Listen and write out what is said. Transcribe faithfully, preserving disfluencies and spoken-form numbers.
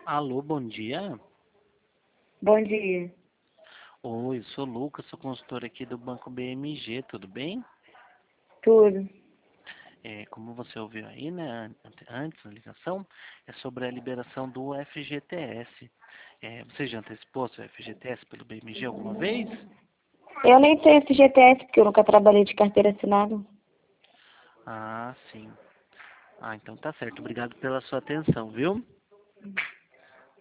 Alô, bom dia. Bom dia. Oi, sou o Lucas, sou consultor aqui do Banco B M G, tudo bem? Tudo. É, como você ouviu aí, né, an- antes da ligação, é sobre a liberação do F G T S. É, você já antecipou seu F G T S pelo B M G alguma vez? Eu nem tenho F G T S porque eu nunca trabalhei de carteira assinada. Ah, sim. Ah, então tá certo. Obrigado pela sua atenção, viu?